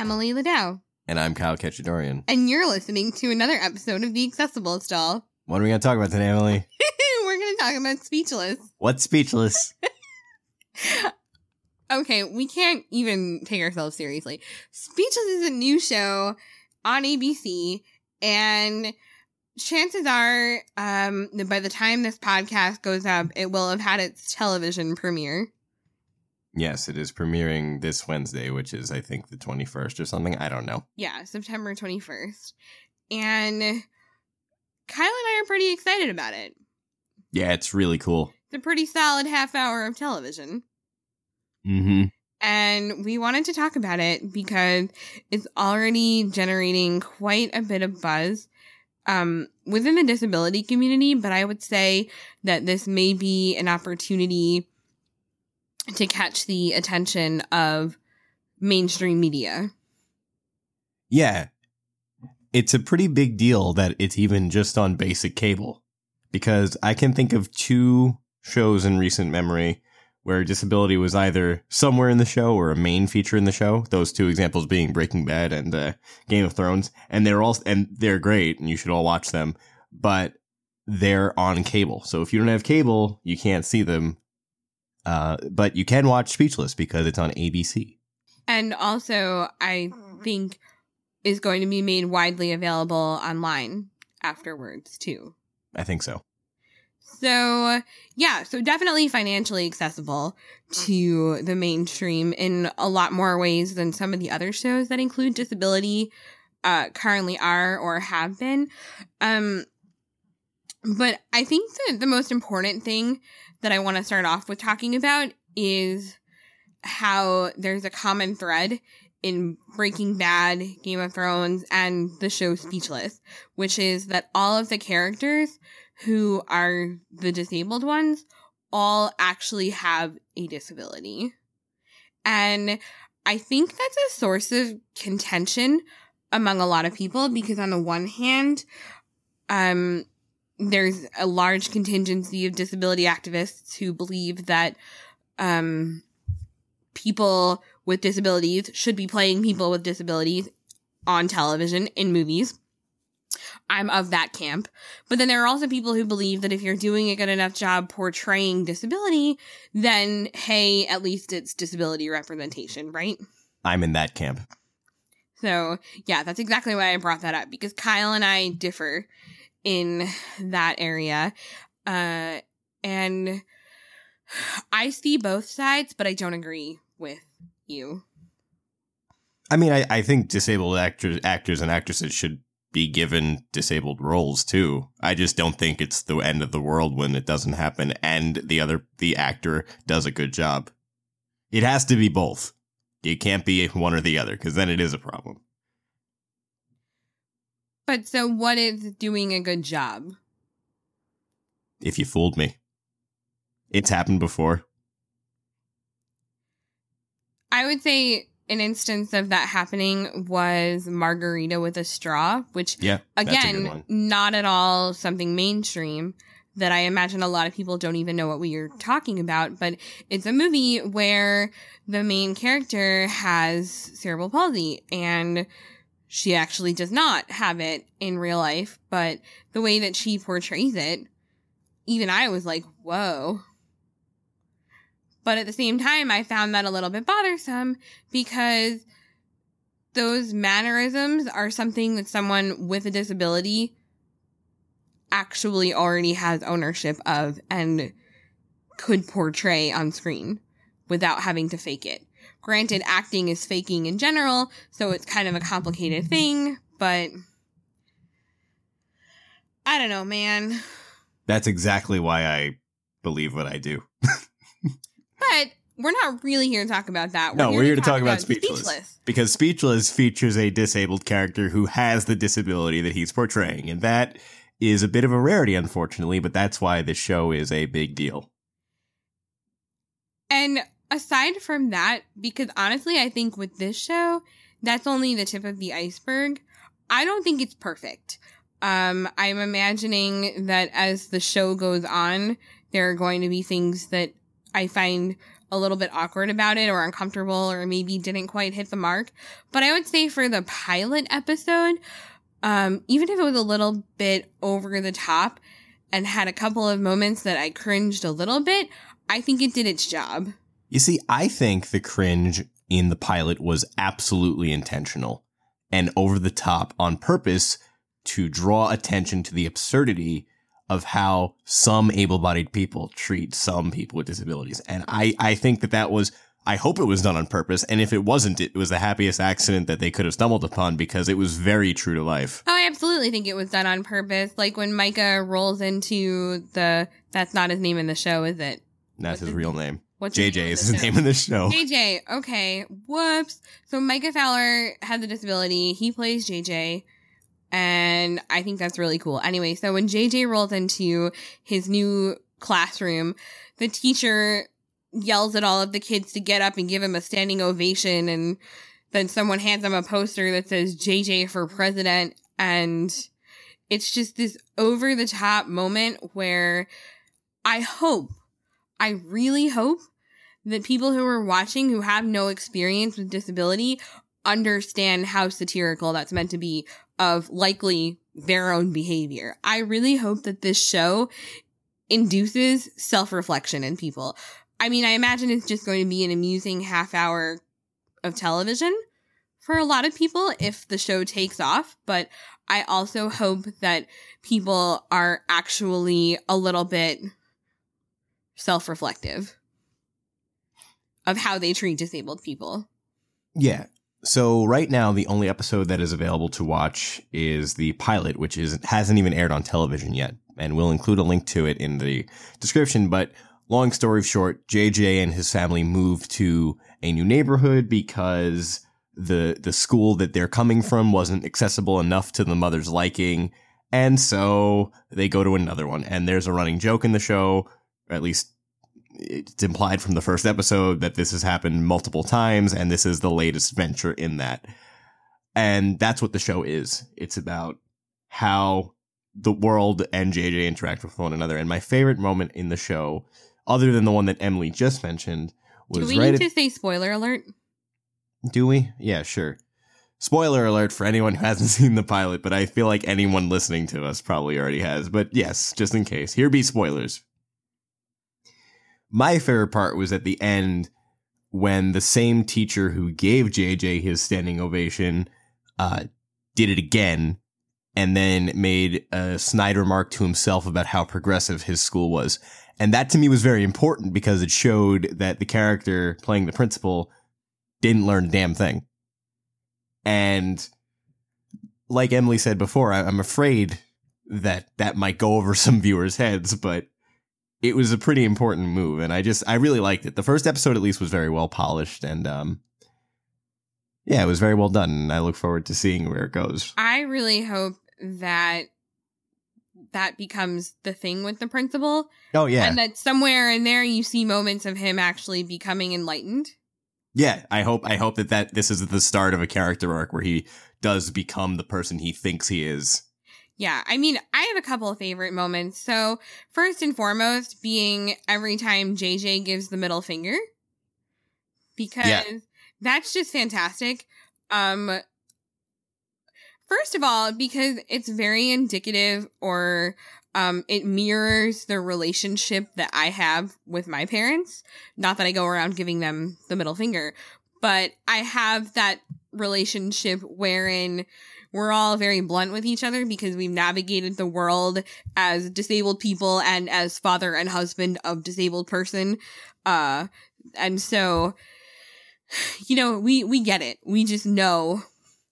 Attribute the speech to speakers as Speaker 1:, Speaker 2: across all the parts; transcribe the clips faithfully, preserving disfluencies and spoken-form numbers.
Speaker 1: Emily Liddell.
Speaker 2: And I'm Kyle Ketchadorian.
Speaker 1: And you're listening to another episode of The Accessible Stall.
Speaker 2: What are we going to talk about today, Emily?
Speaker 1: We're going to talk about Speechless.
Speaker 2: What's Speechless?
Speaker 1: Okay, we can't even take ourselves seriously. Speechless is a new show on A B C, and chances are, um, that by the time this podcast goes up, it will have had its television premiere.
Speaker 2: Yes, it is premiering this Wednesday, which is, I think, the twenty-first or something. I don't know.
Speaker 1: Yeah, September twenty-first. And Kyle and I are pretty excited about it.
Speaker 2: Yeah, it's really cool.
Speaker 1: It's a pretty solid half hour of television.
Speaker 2: Mm-hmm.
Speaker 1: And we wanted to talk about it because it's already generating quite a bit of buzz um, within the disability community. But I would say that this may be an opportunity to catch the attention of mainstream media.
Speaker 2: Yeah. It's a pretty big deal that it's even just on basic cable. Because I can think of two shows in recent memory where disability was either somewhere in the show or a main feature in the show. Those two examples being Breaking Bad and uh, Game of Thrones. And they're all and they're great, and you should all watch them. But they're on cable. So if you don't have cable, you can't see them. Uh, but you can watch Speechless because it's on A B C. And
Speaker 1: also, I think is going to be made widely available online afterwards, too.
Speaker 2: I think so.
Speaker 1: So, yeah, so definitely financially accessible to the mainstream in a lot more ways than some of the other shows that include disability uh, currently are or have been. Um, but I think that the most important thing that I want to start off with talking about is how there's a common thread in Breaking Bad, Game of Thrones, and the show Speechless, which is that all of the characters who are the disabled ones all actually have a disability. And I think that's a source of contention among a lot of people because on the one hand, um, there's a large contingency of disability activists who believe that um, people with disabilities should be playing people with disabilities on television, in movies. I'm of that camp. But then there are also people who believe that if you're doing a good enough job portraying disability, then, hey, at least it's disability representation, right?
Speaker 2: I'm in that camp.
Speaker 1: So, yeah, that's exactly why I brought that up, because Kyle and I differ in that area. Uh, and I see both sides, but I don't agree with you.
Speaker 2: I mean, I, I think disabled actors, actors and actresses should be given disabled roles too. I just don't think it's the end of the world when it doesn't happen and the other the actor does a good job. It has to be both. It can't be one or the other, because then it is a problem.
Speaker 1: But so what is doing a good job?
Speaker 2: If you fooled me. It's happened before.
Speaker 1: I would say an instance of that happening was Margarita with a Straw, which,
Speaker 2: yeah,
Speaker 1: again, not at all something mainstream that I imagine a lot of people don't even know what we are talking about. But it's a movie where the main character has cerebral palsy, and she actually does not have it in real life. But the way that she portrays it, even I was like, whoa. But at the same time, I found that a little bit bothersome because those mannerisms are something that someone with a disability actually already has ownership of and could portray on screen without having to fake it. Granted, acting is faking in general, so it's kind of a complicated thing, but I don't know, man.
Speaker 2: That's exactly why I believe what I do.
Speaker 1: But we're not really here to talk about that. We're
Speaker 2: no,
Speaker 1: here
Speaker 2: we're here to
Speaker 1: talk,
Speaker 2: talk about, about
Speaker 1: Speechless.
Speaker 2: Speechless. Because Speechless features a disabled character who has the disability that he's portraying. And that is a bit of a rarity, unfortunately, but that's why this show is a big deal.
Speaker 1: And aside from that, because honestly, I think with this show, that's only the tip of the iceberg. I don't think it's perfect. Um, I'm imagining that as the show goes on, there are going to be things that I find a little bit awkward about it or uncomfortable or maybe didn't quite hit the mark. But I would say for the pilot episode, um, even if it was a little bit over the top and had a couple of moments that I cringed a little bit, I think it did its job.
Speaker 2: You see, I think the cringe in the pilot was absolutely intentional and over the top on purpose to draw attention to the absurdity of how some able-bodied people treat some people with disabilities. And I, I think that that was, I hope it was done on purpose. And if it wasn't, it was the happiest accident that they could have stumbled upon because it was very true to life.
Speaker 1: Oh, I absolutely think it was done on purpose. Like when Micah rolls into the, that's not his name in the show, is it?
Speaker 2: That's his real name.
Speaker 1: What's
Speaker 2: J J is his name in the show.
Speaker 1: J J, okay. Whoops. So Micah Fowler has a disability. He plays J J. And I think that's really cool. Anyway, so when J J rolls into his new classroom, the teacher yells at all of the kids to get up and give him a standing ovation. And then someone hands him a poster that says J J for president. And it's just this over the top moment where I hope, I really hope that people who are watching who have no experience with disability understand how satirical that's meant to be of likely their own behavior. I really hope that this show induces self-reflection in people. I mean, I imagine it's just going to be an amusing half hour of television for a lot of people if the show takes off, but I also hope that people are actually a little bit self-reflective of how they treat disabled people.
Speaker 2: Yeah. So right now, the only episode that is available to watch is the pilot, which is hasn't even aired on television yet. And we'll include a link to it in the description. But long story short, J J and his family moved to a new neighborhood because the the school that they're coming from wasn't accessible enough to the mother's liking. And so they go to another one. And there's a running joke in the show, or at least it's implied from the first episode, that this has happened multiple times, and this is the latest venture in that. And that's what the show is. It's about how the world and J J interact with one another. And my favorite moment in the show, other than the one that Emily just mentioned, was
Speaker 1: Do we
Speaker 2: right
Speaker 1: need
Speaker 2: at-
Speaker 1: to say spoiler alert?
Speaker 2: Do we? Yeah, sure. Spoiler alert for anyone who hasn't seen the pilot, but I feel like anyone listening to us probably already has. But yes, just in case. Here be spoilers. My favorite part was at the end when the same teacher who gave J J his standing ovation uh, did it again and then made a snide remark to himself about how progressive his school was. And that to me was very important because it showed that the character playing the principal didn't learn a damn thing. And like Emily said before, I- I'm afraid that that might go over some viewers' heads, but it was a pretty important move, and I just, I really liked it. The first episode, at least, was very well polished, and, um, yeah, it was very well done, and I look forward to seeing where it goes.
Speaker 1: I really hope that that becomes the thing with the principal.
Speaker 2: Oh, yeah.
Speaker 1: And that somewhere in there you see moments of him actually becoming enlightened.
Speaker 2: Yeah, I hope, I hope that, that this is the start of a character arc where he does become the person he thinks he is.
Speaker 1: Yeah, I mean, I have a couple of favorite moments. So, first and foremost, being every time J J gives the middle finger. Because yeah. That's just fantastic. Um, first of all, because it's very indicative or um, it mirrors the relationship that I have with my parents. Not that I go around giving them the middle finger, but I have that relationship wherein we're all very blunt with each other because we've navigated the world as disabled people and as father and husband of disabled person. Uh, and so, you know, we, we get it. We just know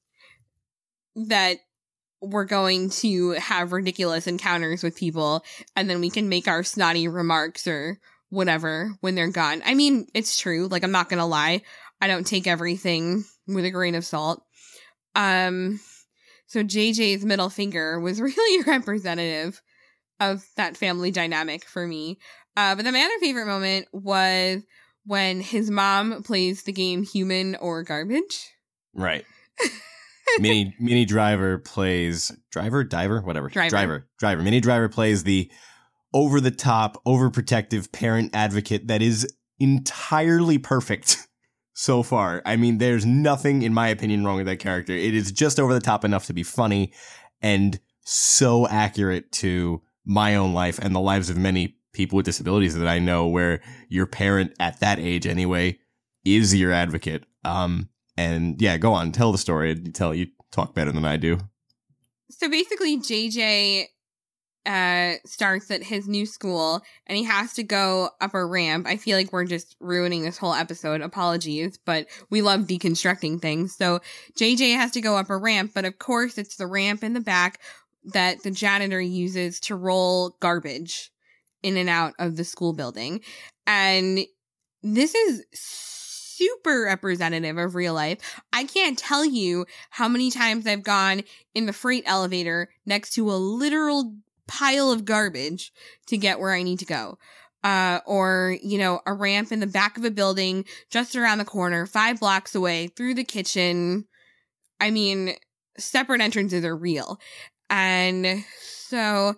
Speaker 1: that we're going to have ridiculous encounters with people and then we can make our snotty remarks or whatever when they're gone. I mean, it's true. Like, I'm not going to lie. I don't take everything with a grain of salt. Um, So J J's middle finger was really representative of that family dynamic for me. Uh, but then my other favorite moment was when his mom plays the game Human or Garbage.
Speaker 2: Right. Minnie Minnie Driver plays Driver, Diver, whatever.
Speaker 1: Driver.
Speaker 2: Driver. Driver. Minnie Driver plays the over-the-top, overprotective parent advocate that is entirely perfect so far. I mean, there's nothing, in my opinion, wrong with that character. It is just over the top enough to be funny and so accurate to my own life and the lives of many people with disabilities that I know, where your parent at that age anyway is your advocate. Um, and yeah, go on, tell the story. You tell you talk better than I do.
Speaker 1: So basically, J J uh, starts at his new school, and he has to go up a ramp. I feel like we're just ruining this whole episode. Apologies, but we love deconstructing things. So J J has to go up a ramp, but of course, it's the ramp in the back that the janitor uses to roll garbage in and out of the school building. And this is super representative of real life. I can't tell you how many times I've gone in the freight elevator next to a literal pile of garbage to get where I need to go. Uh, or, you know, a ramp in the back of a building just around the corner, five blocks away, through the kitchen. I mean, separate entrances are real. And so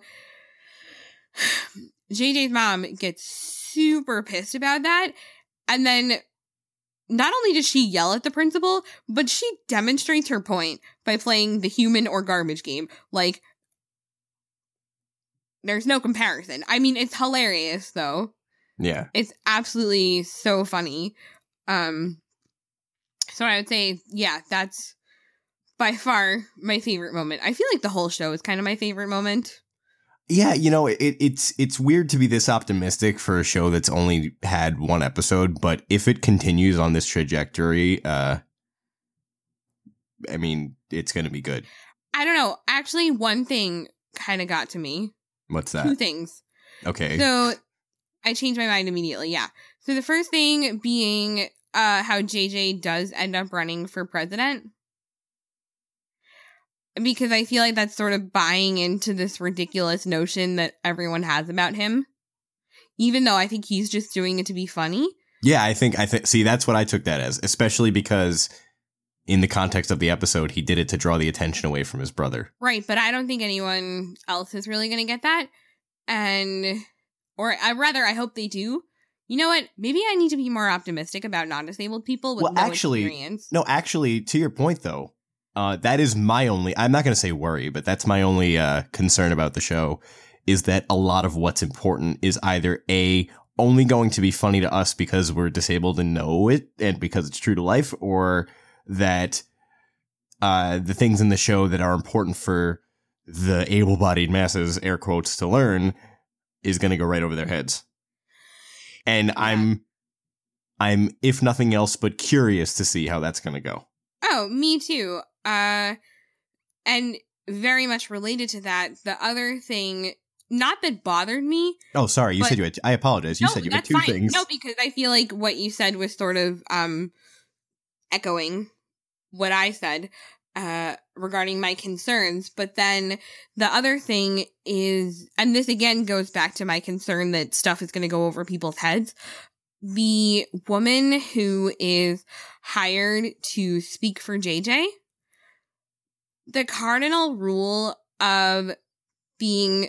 Speaker 1: J J's mom gets super pissed about that. And then not only does she yell at the principal, but she demonstrates her point by playing the human or garbage game. Like, there's no comparison. I mean, it's hilarious, though.
Speaker 2: Yeah.
Speaker 1: It's absolutely so funny. Um, so I would say, yeah, that's by far my favorite moment. I feel like the whole show is kind of my favorite moment.
Speaker 2: Yeah, you know, it, it's it's weird to be this optimistic for a show that's only had one episode, but if it continues on this trajectory, uh, I mean, it's going to be good.
Speaker 1: I don't know. Actually, one thing kind of got to me.
Speaker 2: What's that?
Speaker 1: Two things.
Speaker 2: Okay.
Speaker 1: So I changed my mind immediately. Yeah. So the first thing being uh, how J J does end up running for president. Because I feel like that's sort of buying into this ridiculous notion that everyone has about him. Even though I think he's just doing it to be funny.
Speaker 2: Yeah, I think, I think, see, that's what I took that as. Especially because in the context of the episode, he did it to draw the attention away from his brother.
Speaker 1: Right, but I don't think anyone else is really going to get that. And, or I rather, I hope they do. You know what? Maybe I need to be more optimistic about non-disabled people with
Speaker 2: well,
Speaker 1: no
Speaker 2: actually,
Speaker 1: experience.
Speaker 2: No, actually, to your point, though, uh, that is my only, I'm not going to say worry, but that's my only uh, concern about the show, is that a lot of what's important is either A, only going to be funny to us because we're disabled and know it, and because it's true to life, or that uh, the things in the show that are important for the able-bodied masses, air quotes, to learn is going to go right over their heads. And yeah. I'm, I'm, if nothing else, but curious to see how that's going to go.
Speaker 1: Oh, me too. Uh, and very much related to that, the other thing, not that bothered me.
Speaker 2: Oh, sorry. You
Speaker 1: but,
Speaker 2: said you had, I apologize. You
Speaker 1: no,
Speaker 2: said you had two
Speaker 1: fine.
Speaker 2: things.
Speaker 1: No, because I feel like what you said was sort of, um, echoing what I said, uh, regarding my concerns. But then the other thing is, and this again goes back to my concern that stuff is going to go over people's heads. The woman who is hired to speak for J J, the cardinal rule of being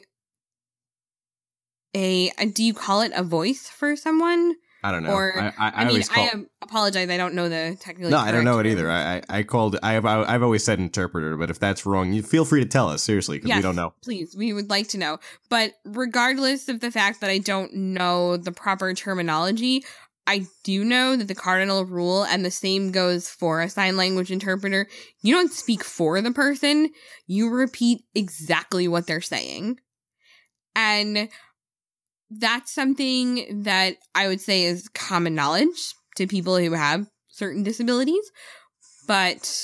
Speaker 1: a, do you call it a voice for someone?
Speaker 2: I don't know.
Speaker 1: Or,
Speaker 2: I, I, I,
Speaker 1: I mean,
Speaker 2: call-
Speaker 1: I um, apologize. I don't know the technical.
Speaker 2: No, I don't know it either. I, I, I called, I have, I've always said interpreter, but if that's wrong, you feel free to tell us, seriously, because
Speaker 1: yes,
Speaker 2: we don't know.
Speaker 1: Please, we would like to know. But regardless of the fact that I don't know the proper terminology, I do know that the cardinal rule, and the same goes for a sign language interpreter, you don't speak for the person, you repeat exactly what they're saying. And that's something that I would say is common knowledge to people who have certain disabilities. But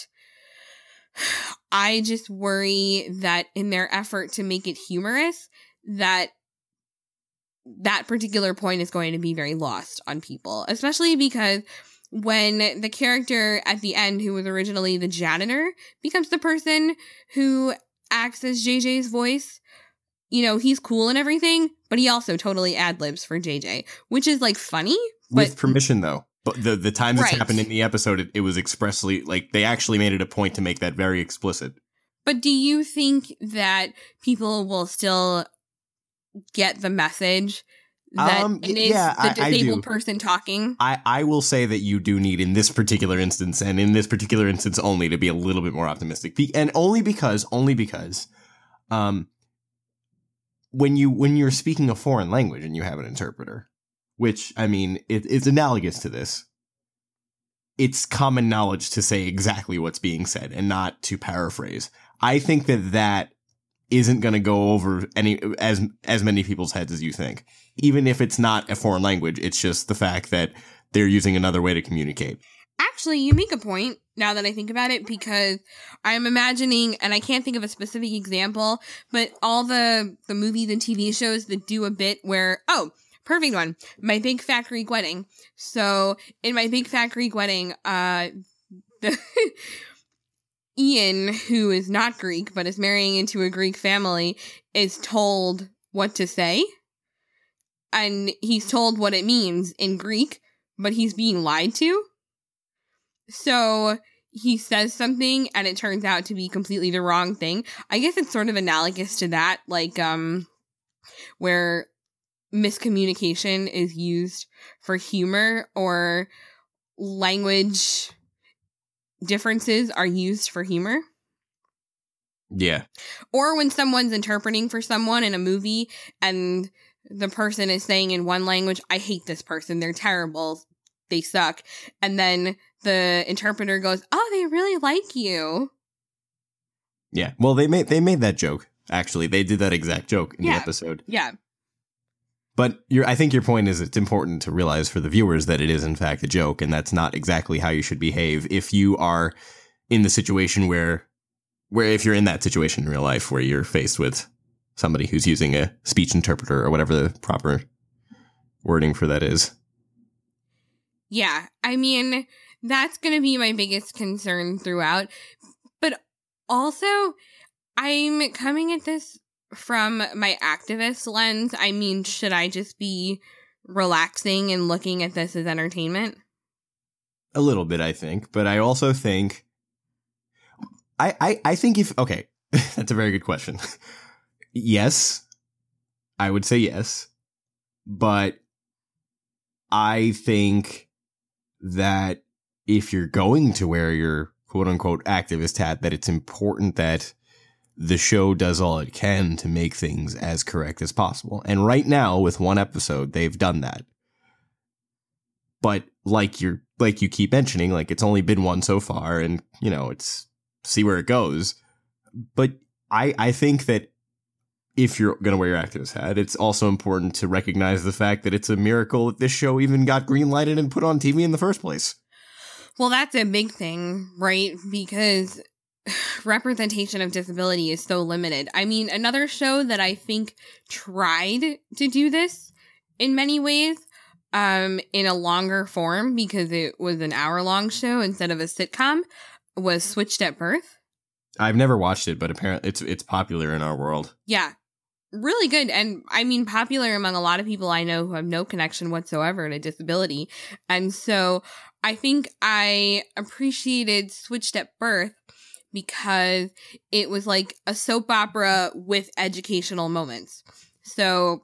Speaker 1: I just worry that in their effort to make it humorous, that that particular point is going to be very lost on people, especially because when the character at the end, who was originally the janitor, becomes the person who acts as J J's voice, you know, he's cool and everything, but he also totally ad-libs for J J, which is, like, funny. But,
Speaker 2: with permission, though. But the, the times
Speaker 1: right.
Speaker 2: it's happened in the episode, it, it was expressly, like, they actually made it a point to make that very explicit.
Speaker 1: But do you think that people will still get the message that
Speaker 2: Um,
Speaker 1: it
Speaker 2: y-
Speaker 1: is
Speaker 2: yeah,
Speaker 1: the
Speaker 2: I- I
Speaker 1: disabled
Speaker 2: do.
Speaker 1: person talking.
Speaker 2: I, I will say that you do need, in this particular instance, and in this particular instance only, to be a little bit more optimistic. Be- and only because, only because, um, when you when you're speaking a foreign language and you have an interpreter, which I mean, it, it's analogous to this. It's common knowledge to say exactly what's being said and not to paraphrase. I think that that isn't going to go over any as as many people's heads as you think. Even if it's not a foreign language, it's just the fact that they're using another way to communicate.
Speaker 1: Actually, you make a point now that I think about it, because I'm imagining, and I can't think of a specific example, but all the, the movies and T V shows that do a bit where, oh, perfect one, My Big Fat Greek Wedding. So in My Big Fat Greek Wedding, uh, the Ian, who is not Greek, but is marrying into a Greek family, is told what to say. And he's told what it means in Greek, but he's being lied to. So he says something and it turns out to be completely the wrong thing. I guess it's sort of analogous to that, like, um, where miscommunication is used for humor, or language differences are used for humor.
Speaker 2: Yeah.
Speaker 1: Or when someone's interpreting for someone in a movie and the person is saying in one language, I hate this person, they're terrible, they suck. And then the interpreter goes, oh, they really like you.
Speaker 2: Yeah. Well, they made they made that joke. Actually, they did that exact joke in
Speaker 1: Yeah.
Speaker 2: the episode.
Speaker 1: Yeah.
Speaker 2: But your, I think your point is it's important to realize for the viewers that it is in fact a joke, and that's not exactly how you should behave if you are in the situation where, where if you're in that situation in real life where you're faced with somebody who's using a speech interpreter or whatever the proper wording for that is.
Speaker 1: Yeah. I mean, that's going to be my biggest concern throughout. But also, I'm coming at this from my activist lens. I mean, should I just be relaxing and looking at this as entertainment?
Speaker 2: A little bit, I think. But I also think... I, I, I think if... Okay, that's a very good question. Yes, I would say yes. But I think that if you're going to wear your quote-unquote activist hat, that it's important that the show does all it can to make things as correct as possible. And right now, with one episode, they've done that. But like you're like you keep mentioning, like it's only been one so far, and you know, it's see where it goes. But I I think that if you're going to wear your activist hat, it's also important to recognize the fact that it's a miracle that this show even got green-lighted and put on T V in the first place.
Speaker 1: Well, that's a big thing, right? Because representation of disability is so limited. I mean, another show that I think tried to do this in many ways, um, in a longer form, because it was an hour-long show instead of a sitcom, was Switched at Birth.
Speaker 2: I've never watched it, but apparently it's it's popular in our world.
Speaker 1: Yeah. Really good. And I mean, popular among a lot of people I know who have no connection whatsoever to disability. And so I think I appreciated Switched at Birth because it was like a soap opera with educational moments. So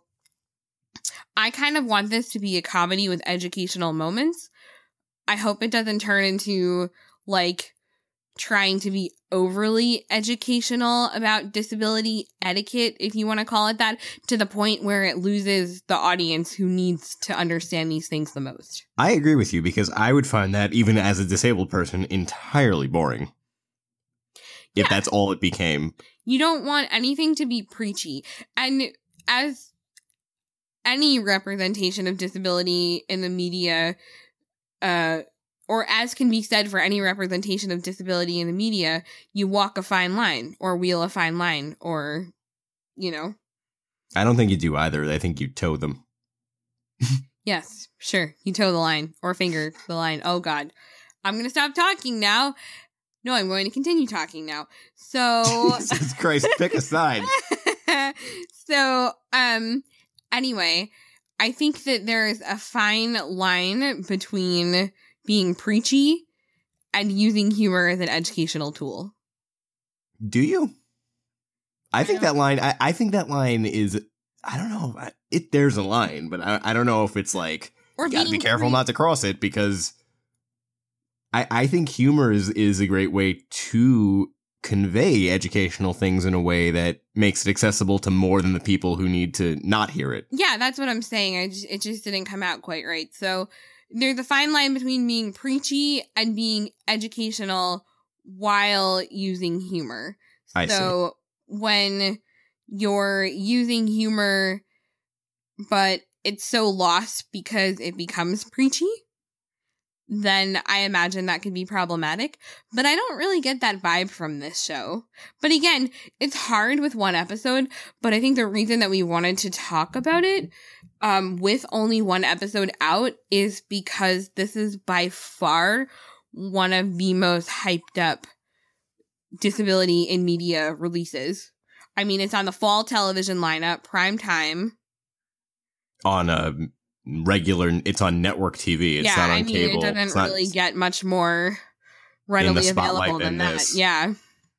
Speaker 1: I kind of want this to be a comedy with educational moments. I hope it doesn't turn into like trying to be overly educational about disability etiquette, if you want to call it that, to the point where it loses the audience who needs to understand these things the most.
Speaker 2: I agree with you, because I would find that, even as a disabled person, entirely boring. If
Speaker 1: Yeah.
Speaker 2: that's all it became.
Speaker 1: You don't want anything to be preachy. And as any representation of disability in the media, uh, or as can be said for any representation of disability in the media, you walk a fine line, or wheel a fine line, or, you know.
Speaker 2: I don't think you do either. I think you toe them.
Speaker 1: Yes, sure. You toe the line, or finger the line. Oh, God. I'm going to stop talking now. No, I'm going to continue talking now. So.
Speaker 2: Jesus Christ, pick a side.
Speaker 1: So, um, anyway, I think that there is a fine line between being preachy and using humor as an educational tool.
Speaker 2: Do you? I think
Speaker 1: don't-
Speaker 2: that line, I, I think that line is I don't know. It there's a line, but I, I don't know if it's like
Speaker 1: Or
Speaker 2: you gotta be
Speaker 1: being
Speaker 2: careful
Speaker 1: pre-
Speaker 2: not to cross it, because I I think humor is is a great way to convey educational things in a way that makes it accessible to more than the people who need to not hear it.
Speaker 1: Yeah, that's what I'm saying. I just, it just didn't come out quite right. So there's a fine line between being preachy and being educational while using humor.
Speaker 2: I
Speaker 1: so when you're using humor, but it's so lost because it becomes preachy, then I imagine that could be problematic. But I don't really get that vibe from this show. But again, it's hard with one episode, but I think the reason that we wanted to talk about it um, with only one episode out is because this is by far one of the most hyped up disability in media releases. I mean, it's on the fall television lineup, prime time.
Speaker 2: On a regular, it's on network T V. It's
Speaker 1: yeah,
Speaker 2: not on
Speaker 1: I mean,
Speaker 2: cable.
Speaker 1: it doesn't really get much more readily available than, than that.
Speaker 2: This.
Speaker 1: Yeah.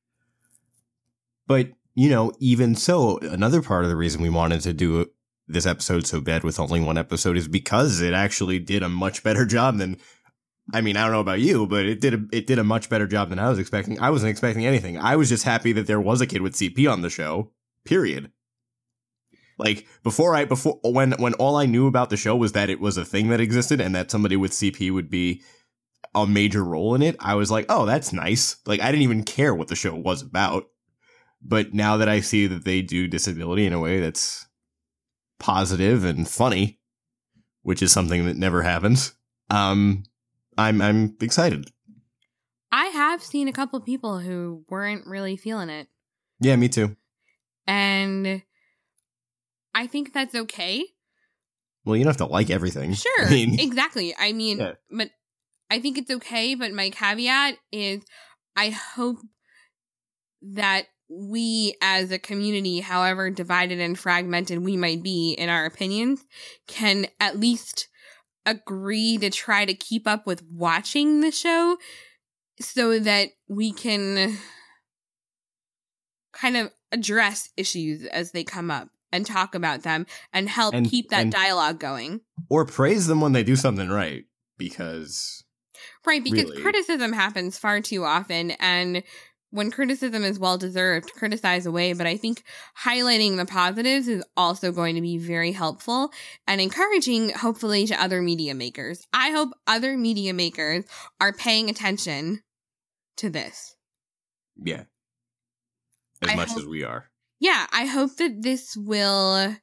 Speaker 2: But, you know, even so, another part of the reason we wanted to do this episode so bad with only one episode is because it actually did a much better job than, I mean, I don't know about you, but it did a, it did a much better job than I was expecting. I wasn't expecting anything. I was just happy that there was a kid with C P on the show, period. Like, before I, before, when, when all I knew about the show was that it was a thing that existed and that somebody with C P would be a major role in it, I was like, oh, that's nice. Like, I didn't even care what the show was about. But now that I see that they do disability in a way that's positive and funny, which is something that never happens, um, I'm, I'm excited.
Speaker 1: I have seen a couple of people who weren't really feeling it.
Speaker 2: Yeah, me too.
Speaker 1: And I think that's okay.
Speaker 2: Well, you don't have to like everything.
Speaker 1: Sure,
Speaker 2: I mean,
Speaker 1: exactly. I mean,
Speaker 2: yeah.
Speaker 1: but I think it's okay. But my caveat is I hope that we as a community, however divided and fragmented we might be in our opinions, can at least agree to try to keep up with watching the show so that we can kind of address issues as they come up and talk about them and help
Speaker 2: and,
Speaker 1: keep that
Speaker 2: and,
Speaker 1: dialogue going.
Speaker 2: Or praise them when they do something right, because...
Speaker 1: Right, because
Speaker 2: really,
Speaker 1: criticism happens far too often, and when criticism is well-deserved, criticize away, but I think highlighting the positives is also going to be very helpful and encouraging, hopefully, to other media makers. I hope other media makers are paying attention to this.
Speaker 2: Yeah. As
Speaker 1: I
Speaker 2: much
Speaker 1: hope-
Speaker 2: as we are.
Speaker 1: Yeah, I hope that this will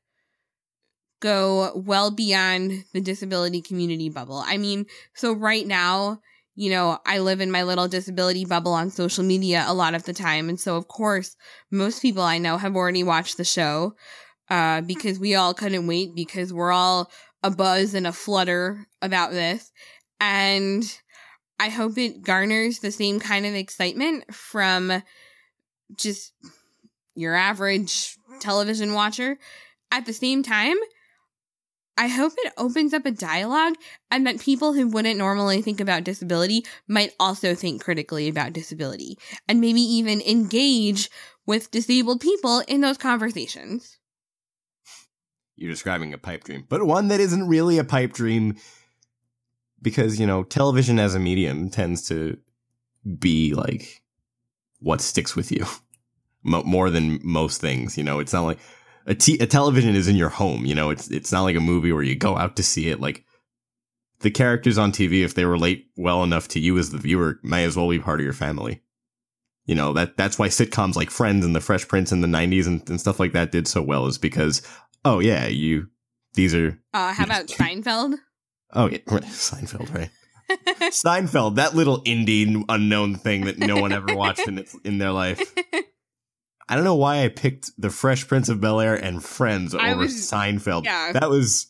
Speaker 1: go well beyond the disability community bubble. I mean, so right now, you know, I live in my little disability bubble on social media a lot of the time. And so, of course, most people I know have already watched the show uh, because we all couldn't wait because we're all abuzz and a flutter about this. And I hope it garners the same kind of excitement from just your average television watcher. At the same time, I hope it opens up a dialogue and that people who wouldn't normally think about disability might also think critically about disability and maybe even engage with disabled people in those conversations.
Speaker 2: You're describing a pipe dream, but one that isn't really a pipe dream because, you know, television as a medium tends to be like what sticks with you more than most things. You know, it's not like A, t- a television is in your home, you know, it's it's not like a movie where you go out to see it. Like, the characters on T V, if they relate well enough to you as the viewer, may as well be part of your family. You know, that that's why sitcoms like Friends and The Fresh Prince in the nineties and, and stuff like that did so well, is because, oh yeah, you, these are...
Speaker 1: Uh, how about Seinfeld?
Speaker 2: Oh yeah, Seinfeld, right? Seinfeld, that little indie unknown thing that no one ever watched in its, in their life. I don't know why I picked The Fresh Prince of Bel-Air and Friends over was, Seinfeld.
Speaker 1: Yeah.
Speaker 2: That was...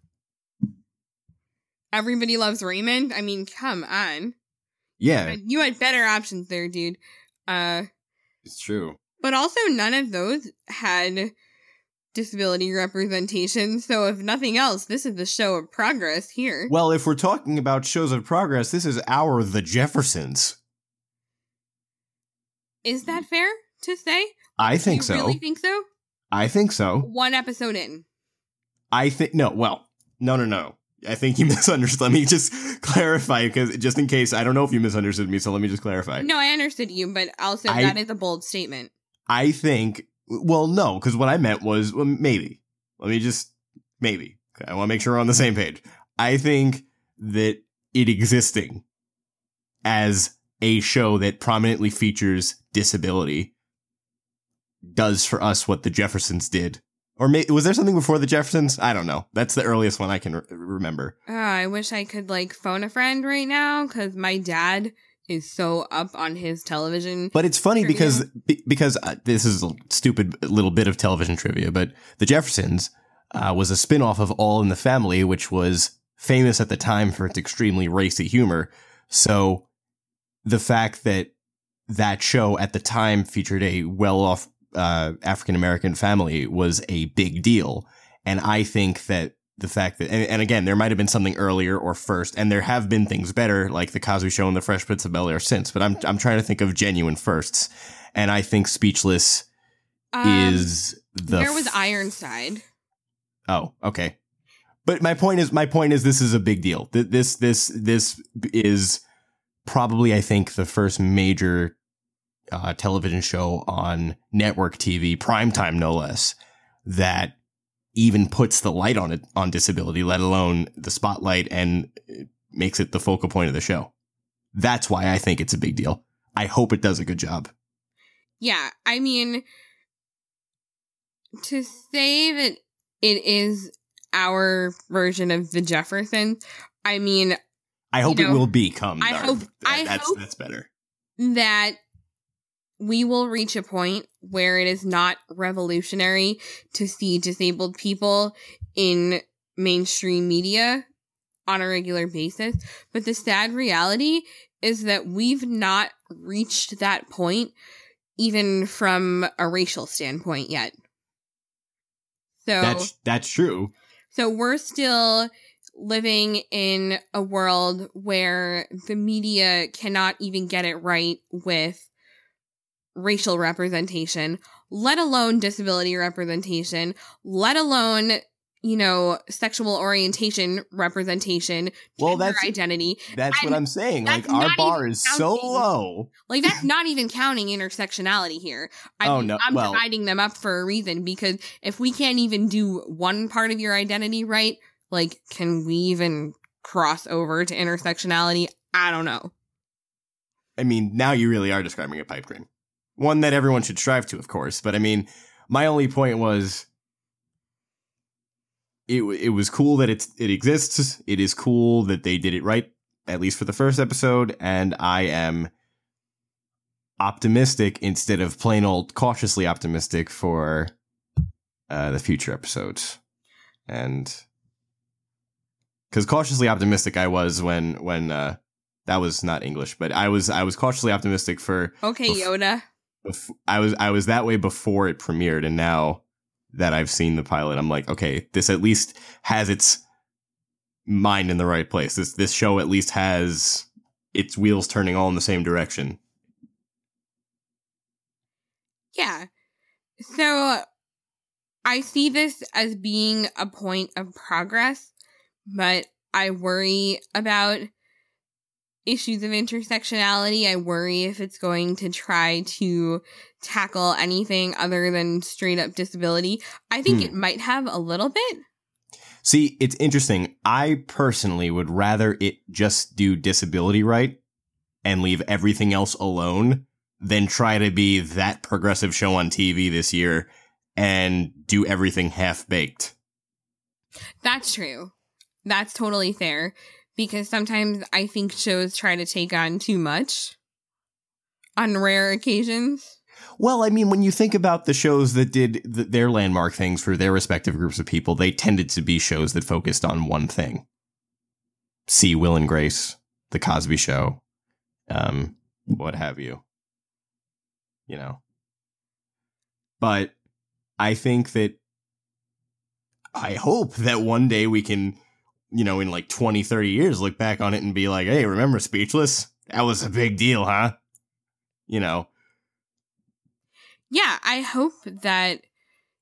Speaker 1: Everybody Loves Raymond? I mean, come on.
Speaker 2: Yeah.
Speaker 1: You had better options there, dude. Uh,
Speaker 2: it's true.
Speaker 1: But also, none of those had disability representation, so if nothing else, this is the show of progress here.
Speaker 2: Well, if we're talking about shows of progress, this is our The Jeffersons.
Speaker 1: Is that fair to say?
Speaker 2: I think
Speaker 1: you
Speaker 2: so.
Speaker 1: You really think so?
Speaker 2: I think so.
Speaker 1: One episode in.
Speaker 2: I think, no, well, no, no, no. I think you misunderstood. Let me just clarify, because just in case, I don't know if you misunderstood me, so let me just clarify.
Speaker 1: No, I understood you, but also
Speaker 2: I,
Speaker 1: that is a bold statement.
Speaker 2: I think, well, no, because what I meant was, well, maybe. Let me just, maybe. Okay, I want to make sure we're on the same page. I think that it existing as a show that prominently features disability does for us what the Jeffersons did. Or may, was there something before the Jeffersons? I don't know. That's the earliest one I can re- remember.
Speaker 1: Oh, I wish I could, like, phone a friend right now, because my dad is so up on his television.
Speaker 2: But it's funny
Speaker 1: trivia.
Speaker 2: because because uh, this is a stupid little bit of television trivia, but the Jeffersons uh, was a spinoff of All in the Family, which was famous at the time for its extremely racy humor. So the fact that that show at the time featured a well-off uh, African-American family was a big deal. And I think that the fact that, and, and again, there might have been something earlier or first, and there have been things better, like The Cosby Show and The Fresh Prince of Bel-Air since, but I'm I'm trying to think of genuine firsts. And I think Speechless um, is the...
Speaker 1: There was Ironside.
Speaker 2: Oh, okay. But my point is, my point is this is a big deal. This, this, this is probably, I think, the first major uh, television show on network T V, primetime no less, that even puts the light on it, on disability, let alone the spotlight, and makes it the focal point of the show. That's why I think it's a big deal. I hope it does a good job.
Speaker 1: Yeah, I mean, to say that it is our version of the Jeffersons, I mean,
Speaker 2: I hope
Speaker 1: you know,
Speaker 2: it will become.
Speaker 1: I
Speaker 2: our,
Speaker 1: hope.
Speaker 2: that,
Speaker 1: I
Speaker 2: that's,
Speaker 1: hope
Speaker 2: that's better.
Speaker 1: That we will reach a point where it is not revolutionary to see disabled people in mainstream media on a regular basis. But the sad reality is that we've not reached that point, even from a racial standpoint yet. So
Speaker 2: that's that's true.
Speaker 1: So we're still living in a world where the media cannot even get it right with racial representation, let alone disability representation, let alone, you know, sexual orientation representation,
Speaker 2: well,
Speaker 1: gender
Speaker 2: that's
Speaker 1: identity.
Speaker 2: That's
Speaker 1: and
Speaker 2: what I'm saying. Like, our bar is so low.
Speaker 1: Like, that's not even counting intersectionality here. I
Speaker 2: oh,
Speaker 1: mean,
Speaker 2: no.
Speaker 1: I'm
Speaker 2: well,
Speaker 1: dividing them up for a reason, because if we can't even do one part of your identity right, like, can we even cross over to intersectionality? I don't know.
Speaker 2: I mean, now you really are describing a pipe dream. One that everyone should strive to, of course. But I mean, my only point was, it it was cool that it's it exists. It is cool that they did it right, at least for the first episode. And I am optimistic instead of plain old cautiously optimistic for uh, the future episodes. And because cautiously optimistic I was when when uh, that was not English, but I was I was cautiously optimistic for
Speaker 1: okay bef- Yoda.
Speaker 2: Bef- I was I was that way before it premiered, and now that I've seen the pilot, I'm like, okay, this at least has its mind in the right place. This this show at least has its wheels turning all in the same direction.
Speaker 1: Yeah. So I see this as being a point of progress, but I worry about issues of intersectionality. I worry if it's going to try to tackle anything other than straight up disability. I think hmm. it might have a little bit.
Speaker 2: See, it's interesting. I personally would rather it just do disability right and leave everything else alone than try to be that progressive show on T V this year and do everything half-baked.
Speaker 1: That's true. That's totally fair. Because sometimes I think shows try to take on too much on rare occasions.
Speaker 2: Well, I mean, when you think about the shows that did th- their landmark things for their respective groups of people, they tended to be shows that focused on one thing. See Will and Grace, The Cosby Show, um, what have you. You know. But I think that I hope that one day we can, you know, in like twenty, thirty years, look back on it and be like, hey, remember Speechless? That was a big deal, huh? You know.
Speaker 1: Yeah, I hope that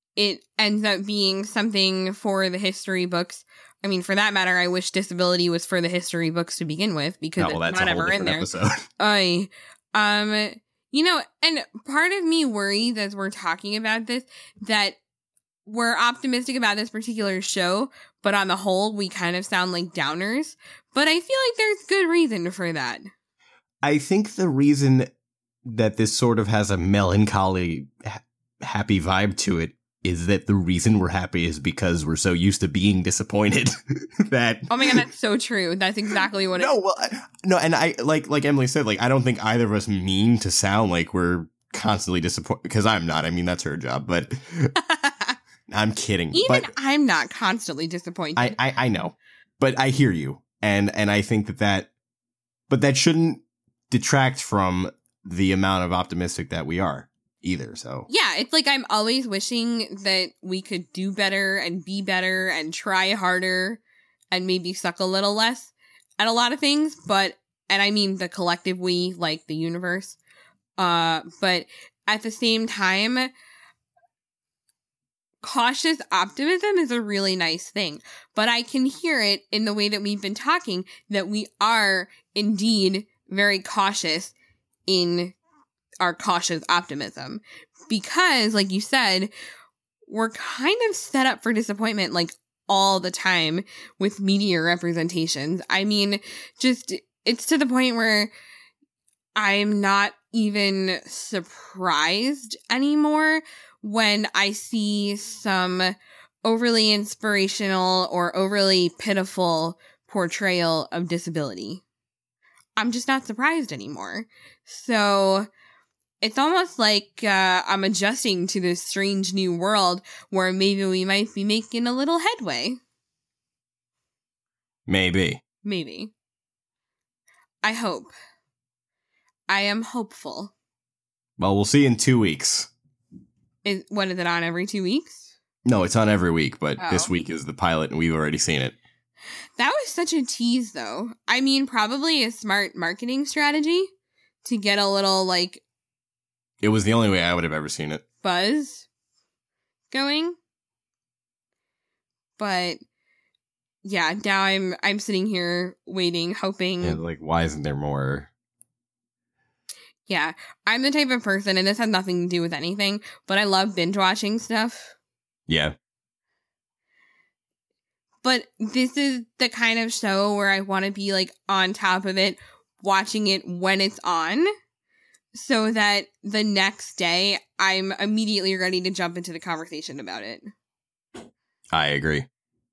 Speaker 1: it ends up being something for the history books. I mean, for that matter, I wish disability was for the history books to begin with, because
Speaker 2: Oh, well,
Speaker 1: it's
Speaker 2: that's
Speaker 1: not
Speaker 2: a whole
Speaker 1: ever in
Speaker 2: different
Speaker 1: there.
Speaker 2: episode.
Speaker 1: I, um, you know, and part of me worries as we're talking about this that we're optimistic about this particular show, but on the whole, we kind of sound like downers. But I feel like there's good reason for that.
Speaker 2: I think the reason that this sort of has a melancholy, ha- happy vibe to it is that the reason we're happy is because we're so used to being disappointed that.
Speaker 1: Oh my god, that's so true. That's exactly what it
Speaker 2: No, well, I- no, and I like like Emily said, like I don't think either of us mean to sound like we're constantly disappointed, because I'm not. I mean, that's her job, but I'm kidding.
Speaker 1: Even
Speaker 2: but
Speaker 1: I'm not constantly disappointed.
Speaker 2: I, I I know, but I hear you, and and I think that that, but that shouldn't detract from the amount of optimistic that we are either. So
Speaker 1: yeah, it's like I'm always wishing that we could do better and be better and try harder and maybe suck a little less at a lot of things. But, and I mean the collective we, like the universe. Uh, but at the same time, cautious optimism is a really nice thing. But I can hear it in the way that we've been talking, that we are indeed very cautious in our cautious optimism, because like you said, we're kind of set up for disappointment like all the time with media representations. I mean, just it's to the point where I'm not even surprised anymore when I see some overly inspirational or overly pitiful portrayal of disability. I'm just not surprised anymore. So it's almost like uh, I'm adjusting to this strange new world where maybe we might be making a little headway.
Speaker 2: maybe.
Speaker 1: Maybe. I hope. I am hopeful.
Speaker 2: Well, we'll see in two weeks.
Speaker 1: Is what is it on every two weeks?
Speaker 2: No, it's on every week, but
Speaker 1: Oh.
Speaker 2: this week is the pilot, and we've already seen it.
Speaker 1: That was such a tease, though. I mean, probably a smart marketing strategy to get a little, like,
Speaker 2: It was the only way I would have ever seen it.
Speaker 1: buzz going. But yeah, now I'm I'm sitting here waiting, hoping.
Speaker 2: Yeah, like, why isn't there more?
Speaker 1: Yeah, I'm the type of person, and this has nothing to do with anything, but I love binge watching stuff.
Speaker 2: Yeah.
Speaker 1: But this is the kind of show where I want to be like on top of it, watching it when it's on, so that the next day I'm immediately ready to jump into the conversation about it.
Speaker 2: I agree.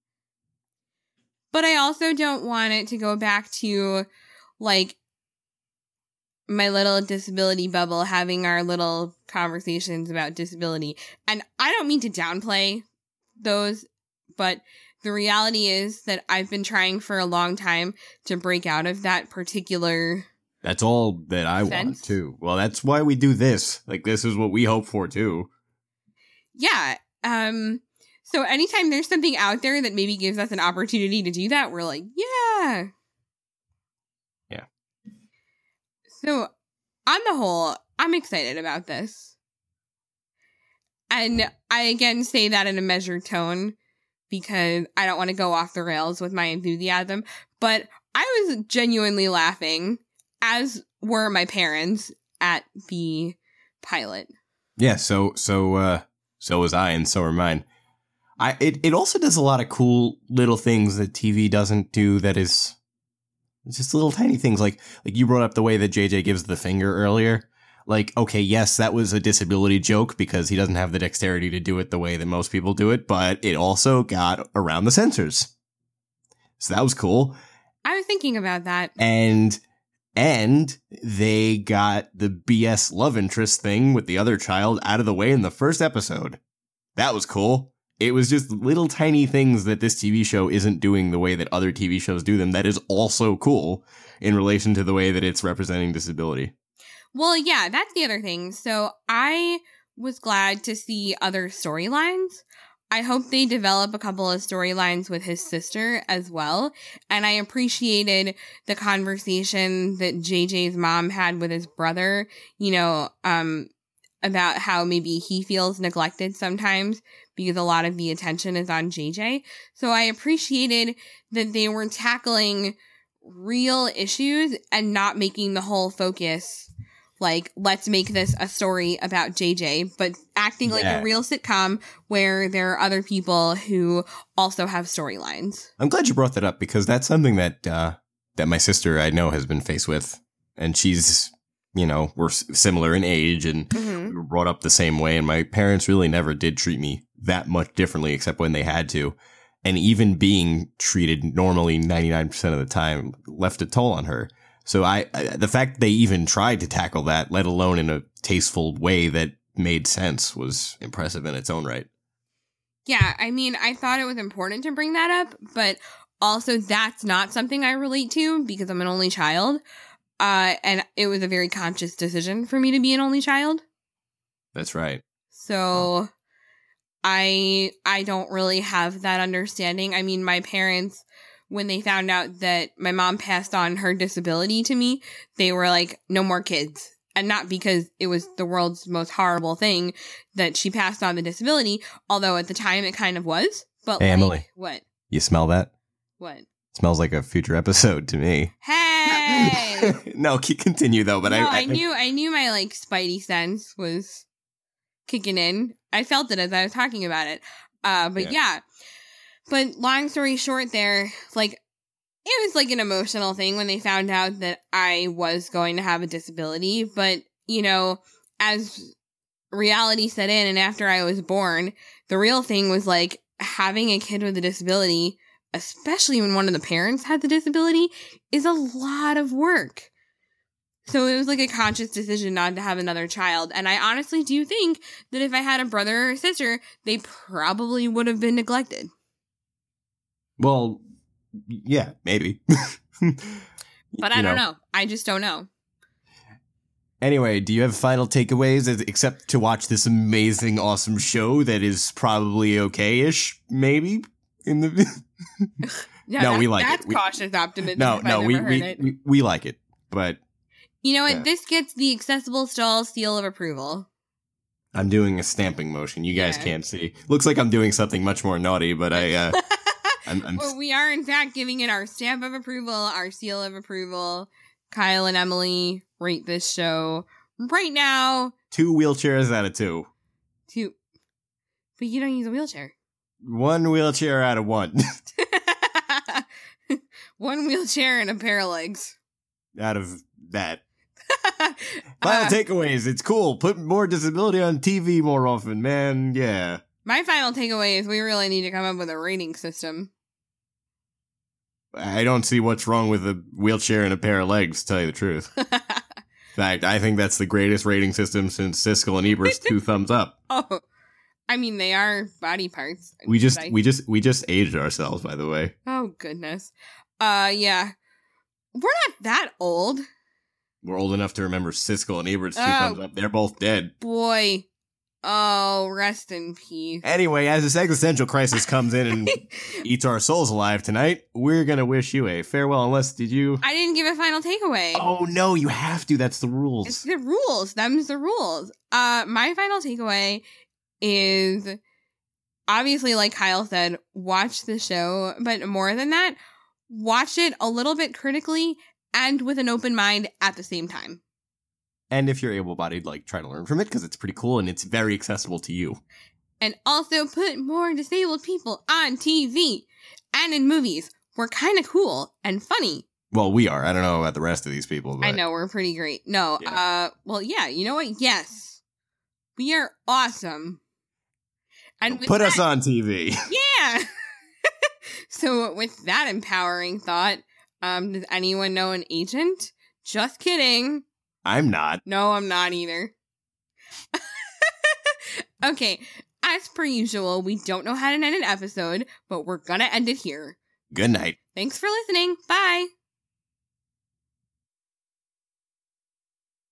Speaker 1: But I also don't want it to go back to like my little disability bubble, having our little conversations about disability. And I don't mean to downplay those, but the reality is that I've been trying for a long time to break out of that particular.
Speaker 2: That's all that I
Speaker 1: Sense?
Speaker 2: want, too. Well, that's why we do this. Like, this is what we hope for, too.
Speaker 1: Yeah. Um, so anytime there's something out there that maybe gives us an opportunity to do that, we're like, yeah.
Speaker 2: Yeah.
Speaker 1: So on the whole, I'm excited about this. And I again say that in a measured tone because I don't want to go off the rails with my enthusiasm. But I was genuinely laughing, as were my parents, at the pilot.
Speaker 2: Yeah, so so uh so was I, and so are mine. I it, it also does a lot of cool little things that T V doesn't do. That is just little tiny things, like like you brought up the way that J J gives the finger earlier. Like, okay, yes, that was a disability joke because he doesn't have the dexterity to do it the way that most people do it, but it also got around the censors. So that was cool.
Speaker 1: I was thinking about that.
Speaker 2: And and they got the B S love interest thing with the other child out of the way in the first episode. That was cool. It was just little tiny things that this T V show isn't doing the way that other T V shows do them. That is also cool in relation to the way that it's representing disability.
Speaker 1: Well, yeah, that's the other thing. So I was glad to see other storylines. I hope they develop a couple of storylines with his sister as well. And I appreciated the conversation that J J's mom had with his brother, you know, um, about how maybe he feels neglected sometimes because a lot of the attention is on J J. So I appreciated that they were tackling real issues and not making the whole focus like, let's make this a story about J J, but acting like
Speaker 2: Yeah.
Speaker 1: a real sitcom where there are other people who also have storylines.
Speaker 2: I'm glad you brought that up because that's something that uh, that my sister I know has been faced with, and she's, you know, we're s- similar in age and
Speaker 1: Mm-hmm.
Speaker 2: we were brought up the same way, and my parents really never did treat me that much differently except when they had to. And even being treated normally ninety-nine percent of the time left a toll on her. So I, I the fact they even tried to tackle that, let alone in a tasteful way that made sense, was impressive in its own right.
Speaker 1: Yeah, I mean, I thought it was important to bring that up, but also that's not something I relate to because I'm an only child. Uh, and it was a very conscious decision for me to be an only child.
Speaker 2: That's right.
Speaker 1: So I I don't really have that understanding. I mean, my parents, when they found out that my mom passed on her disability to me, they were like, no more kids. And not because it was the world's most horrible thing that she passed on the disability, although at the time it kind of was. But
Speaker 2: Hey,
Speaker 1: like,
Speaker 2: Emily.
Speaker 1: what?
Speaker 2: You smell that?
Speaker 1: What?
Speaker 2: Smells like a future episode to me.
Speaker 1: Hey!
Speaker 2: No, keep continue though. But
Speaker 1: no,
Speaker 2: I,
Speaker 1: I, I knew I knew my like spidey sense was kicking in. I felt it as I was talking about it. Uh, but yeah.
Speaker 2: Yeah.
Speaker 1: But long story short, there, like, it was like an emotional thing when they found out that I was going to have a disability. But you know, as reality set in, and after I was born, the real thing was like having a kid with a disability, especially when one of the parents had the disability, is a lot of work. So it was like a conscious decision not to have another child. And I honestly do think that if I had a brother or sister, they probably would have been neglected.
Speaker 2: Well, yeah, maybe.
Speaker 1: But I don't know. I just don't know.
Speaker 2: Anyway, do you have final takeaways as- except to watch this amazing, awesome show that is probably okay-ish, maybe? In the
Speaker 1: Yeah,
Speaker 2: No,
Speaker 1: that-
Speaker 2: we like it.
Speaker 1: That's
Speaker 2: We-
Speaker 1: cautious optimism.
Speaker 2: No,
Speaker 1: if
Speaker 2: no,
Speaker 1: I've
Speaker 2: we,
Speaker 1: ever heard
Speaker 2: we,
Speaker 1: it.
Speaker 2: we we like it, but
Speaker 1: You know what?
Speaker 2: yeah.
Speaker 1: This gets the accessible stall seal of approval.
Speaker 2: I'm doing a stamping motion. You guys
Speaker 1: Yeah.
Speaker 2: can't see. Looks like I'm doing something much more naughty, but I, uh, I'm, I'm
Speaker 1: Well, we are in fact giving it our stamp of approval, our seal of approval. Kyle and Emily rate this show right now.
Speaker 2: two wheelchairs out of two.
Speaker 1: To, but you don't use a wheelchair.
Speaker 2: One wheelchair out of one.
Speaker 1: One wheelchair and a pair of legs.
Speaker 2: out of that. Final
Speaker 1: Uh,
Speaker 2: takeaways. It's cool. Put more disability on T V more often, man. Yeah.
Speaker 1: my final takeaway is we really need to come up with a rating system.
Speaker 2: I don't see what's wrong with a wheelchair and a pair of legs, to tell you the truth. In fact, I think that's the greatest rating system since Siskel and Ebert's Two Thumbs Up.
Speaker 1: Oh, I mean, they are body parts.
Speaker 2: We just
Speaker 1: I-
Speaker 2: we just we just aged ourselves, by the way.
Speaker 1: Oh, goodness. Uh, yeah. We're not that old.
Speaker 2: We're old enough to remember Siskel and Ebert's Two
Speaker 1: Oh.
Speaker 2: Thumbs Up. They're both dead.
Speaker 1: Boy. Oh, rest in peace.
Speaker 2: Anyway, as this existential crisis comes in and eats our souls alive tonight, we're gonna wish you a farewell. Unless did you?
Speaker 1: I didn't give a final takeaway.
Speaker 2: Oh no, you have to. That's the
Speaker 1: It's
Speaker 2: rules.
Speaker 1: the rules. Them's the rules. Uh, my final takeaway is obviously, like Kyle said, watch the show, but more than that, watch it a little bit critically and with an open mind at the same time.
Speaker 2: And if you're able-bodied, like try to learn from it because it's pretty cool and it's very accessible to you.
Speaker 1: And also put more disabled people on T V and in movies. We're kind of cool and funny.
Speaker 2: Well, we are. I don't know about the rest of these people. But
Speaker 1: I know, we're pretty great. No,
Speaker 2: Yeah.
Speaker 1: uh, well, yeah, you know what? Yes. We are awesome. And with
Speaker 2: Put us
Speaker 1: that-
Speaker 2: on T V.
Speaker 1: Yeah. So with that empowering thought, um, does anyone know an agent? Just kidding.
Speaker 2: I'm not.
Speaker 1: No, I'm not either. Okay, as per usual, we don't know how to end an episode, but we're gonna end it here.
Speaker 2: Good night.
Speaker 1: Thanks for listening. Bye.